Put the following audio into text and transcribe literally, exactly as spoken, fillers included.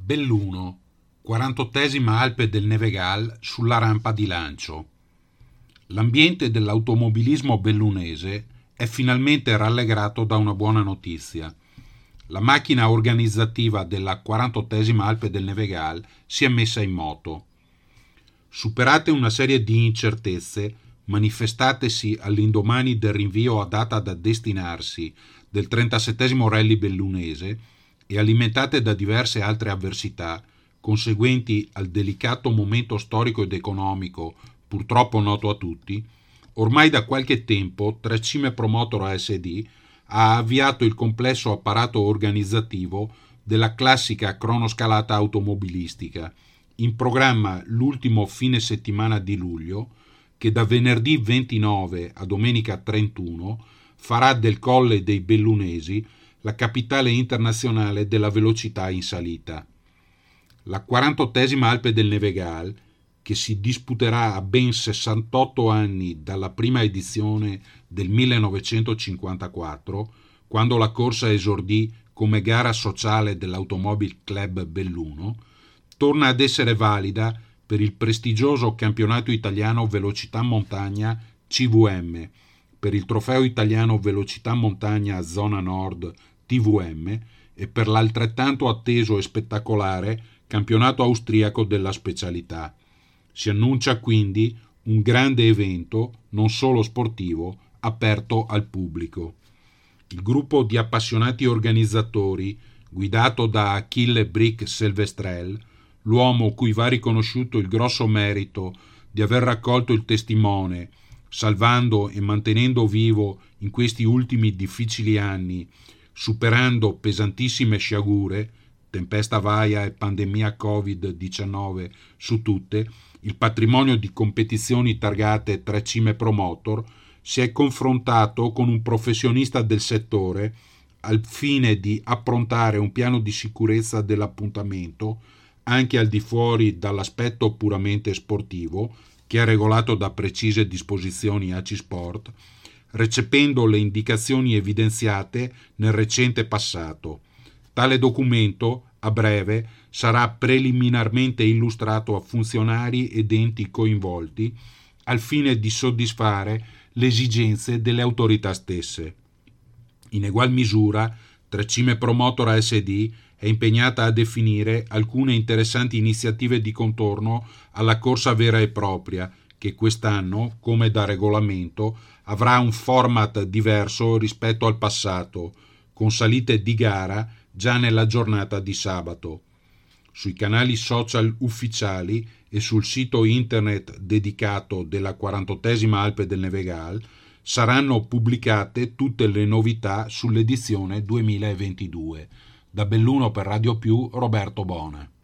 Belluno, quarantottesima Alpe del Nevegal sulla rampa di lancio. L'ambiente dell'automobilismo bellunese è finalmente rallegrato da una buona notizia. La macchina organizzativa della quarantottesima Alpe del Nevegal si è messa in moto. Superate una serie di incertezze manifestatesi all'indomani del rinvio a data da destinarsi del trentasettesimo rally bellunese e alimentate da diverse altre avversità conseguenti al delicato momento storico ed economico purtroppo noto a tutti, ormai da qualche tempo Trecime Promotor S D ha avviato il complesso apparato organizzativo della classica cronoscalata automobilistica, in programma l'ultimo fine settimana di luglio, che da venerdì ventinove a domenica trentuno farà del Colle dei Bellunesi la capitale internazionale della velocità in salita. La quarantottesima Alpe del Nevegal, che si disputerà a ben sessantotto anni dalla prima edizione del millenovecentocinquantaquattro, quando la corsa esordì come gara sociale dell'Automobile Club Belluno, torna ad essere valida per il prestigioso campionato italiano Velocità Montagna C V M, per il trofeo italiano Velocità Montagna Zona Nord T V M e per l'altrettanto atteso e spettacolare campionato austriaco della specialità. Si annuncia quindi un grande evento, non solo sportivo, aperto al pubblico. Il gruppo di appassionati organizzatori, guidato da Achille Brick Silvestrel, l'uomo cui va riconosciuto il grosso merito di aver raccolto il testimone, salvando e mantenendo vivo in questi ultimi difficili anni, superando pesantissime sciagure, tempesta Vaia e pandemia covid diciannove su tutte, il patrimonio di competizioni targate Trecime Promotor, si è confrontato con un professionista del settore al fine di approntare un piano di sicurezza dell'appuntamento anche al di fuori dall'aspetto puramente sportivo, che è regolato da precise disposizioni A C I Sport, recependo le indicazioni evidenziate nel recente passato. Tale documento, a breve, sarà preliminarmente illustrato a funzionari ed enti coinvolti al fine di soddisfare le esigenze delle autorità stesse. In egual misura, Trecime Promotor S D è impegnata a definire alcune interessanti iniziative di contorno alla corsa vera e propria, che quest'anno, come da regolamento, avrà un format diverso rispetto al passato, con salite di gara già nella giornata di sabato. Sui canali social ufficiali e sul sito internet dedicato della quarantottesima Alpe del Nevegal saranno pubblicate tutte le novità sull'edizione duemilaventidue. Da Belluno per Radio Più, Roberto Bona.